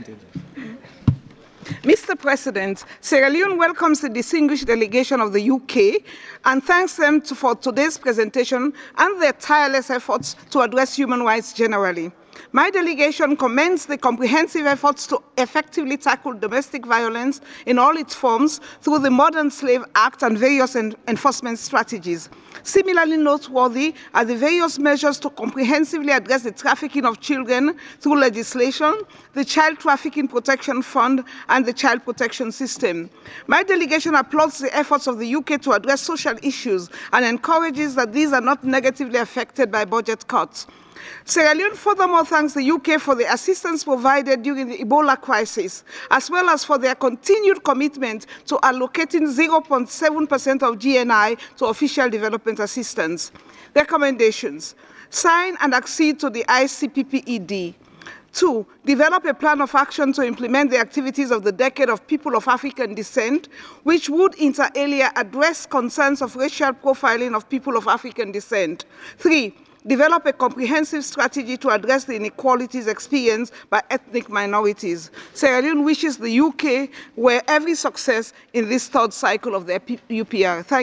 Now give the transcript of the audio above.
Mr. President, Sierra Leone welcomes the distinguished delegation of the UK and thanks them for today's presentation and their tireless efforts to address human rights generally. My delegation commends the comprehensive efforts to effectively tackle domestic violence in all its forms through the Modern Slave Act and various enforcement strategies. Similarly noteworthy are the various measures to comprehensively address the trafficking of children through legislation, the Child Trafficking Protection Fund, and the Child Protection System. My delegation applauds the efforts of the UK to address social issues and encourages that these are not negatively affected by budget cuts. Sierra Leone furthermore thanks the UK for the assistance provided during the Ebola crisis, as well as for their continued commitment to allocating 0.7% of GNI to official development assistance. Recommendations: sign and accede to the ICPPED. 2, develop a plan of action to implement the activities of the Decade of People of African Descent, which would inter alia address concerns of racial profiling of people of African descent. 3, develop a comprehensive strategy to address the inequalities experienced by ethnic minorities. Sierra Leone wishes the UK every success in this third cycle of the UPR.